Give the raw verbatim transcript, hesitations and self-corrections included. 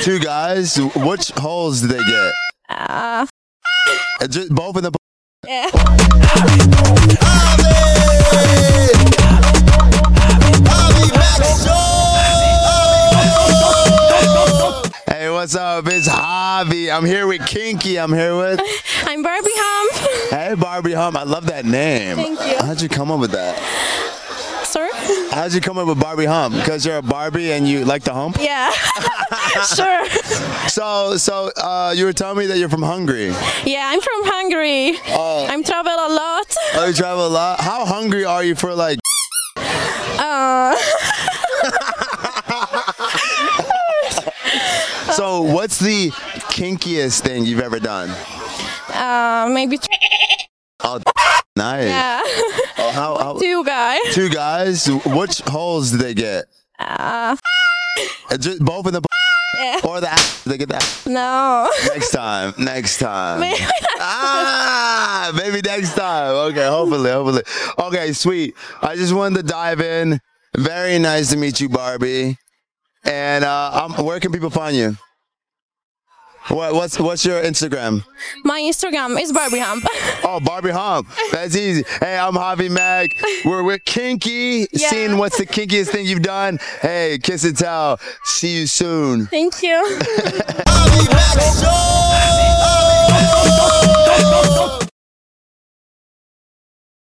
Two guys. Which holes did they get? Uh, Uh, Just both in the. yeah. Hey, what's up? It's Javi. I'm here with Kinky. I'm here with. I'm Barbie Hump. Hey, Barbie Hum. I love that name. Thank you. How'd you come up with that? Sir? How'd you come up with Barbie Hum? Because you're a Barbie and you like to hump? Yeah. Sure. So, so uh, you were telling me that you're from Hungary. Yeah, I'm from Hungary. Oh. I'm travel a lot. Oh, you travel a lot. How hungry are you for like? Uh, So, what's the kinkiest thing you've ever done? uh, maybe Oh, nice. yeah. Oh, how, how, Two guys. two guys. Which holes did they get? Uh, Uh, Just both in the. yeah. Or the. Did they get that? No. Next time. Next time. Maybe Ah, maybe next time. Okay, hopefully, hopefully. Okay, sweet. I just wanted to dive in. Very nice to meet you, Barbie. And uh, um, where can people find you? What, what's what's your Instagram? My Instagram is Barbie Hump. Oh, Barbie Hump. That's easy. Hey, I'm Javi Mag. We're with Kinky. Yeah. Seeing what's the kinkiest thing you've done. Hey, kiss and tell. See you soon. Thank you. Javi Mag Show.